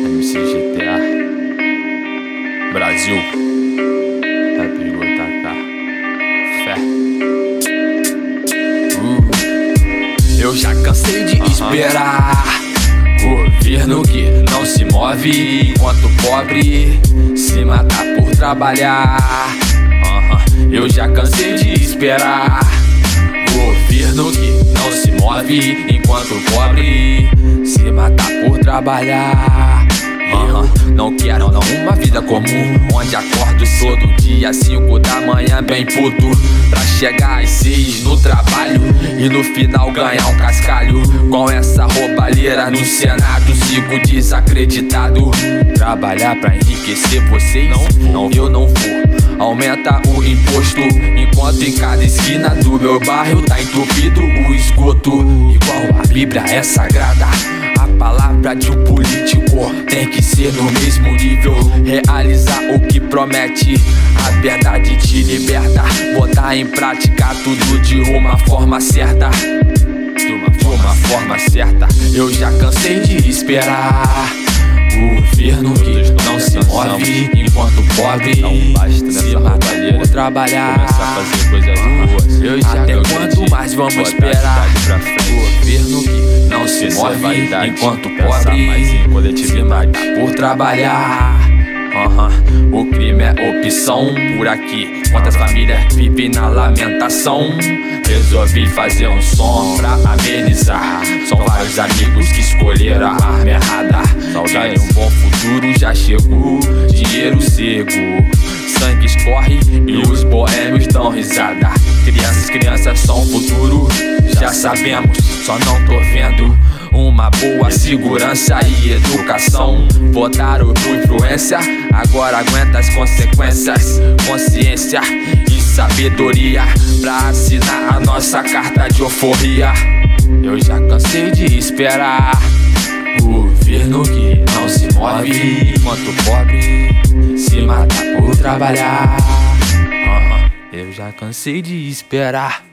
MC GTA Brasil Rap de Goitacá Fé Eu já cansei de esperar governo que não se move, enquanto o pobre se mata por trabalhar. Eu já cansei de esperar governo que não se move, enquanto o pobre se mata por trabalhar. Não quero uma vida comum, onde acordo todo dia 5 da manhã bem puto, pra chegar às 6 no trabalho e no final ganhar um cascalho. Com essa roubalheira no Senado sigo desacreditado. Trabalhar pra enriquecer vocês? Não, eu não vou. Aumenta o imposto, enquanto em cada esquina do meu bairro tá entupido o esgoto. Igual a Bíblia é sagrada, a palavra de um político tem que ser no mesmo nível. Realizar o que promete, a verdade te liberta. Botar em prática tudo de uma forma certa. De uma forma certa. Eu já cansei de esperar governo que não se move, enquanto o pobre se mata por trabalhar. Começar a fazer coisas boas. Eu já até quanto mais vamos esperar governo que não se move, enquanto o pobre se mata por trabalhar. O crime é opção por aqui. Quantas famílias vivem na lamentação? Resolvi fazer um som pra amenizar. São vários amigos que escolheram a arma errada. Querem um bom futuro, já chegou. Dinheiro cego, sangue escorre e os boêmios dão risada. Crianças são o futuro, já sabemos, só não tô vendo uma boa segurança e educação. Votaram por influência, agora aguenta as consequências. Consciência e sabedoria pra assinar a nossa carta de euforia. Eu já cansei de esperar governo que não se move, enquanto o pobre se mata por trabalhar. Eu já cansei de esperar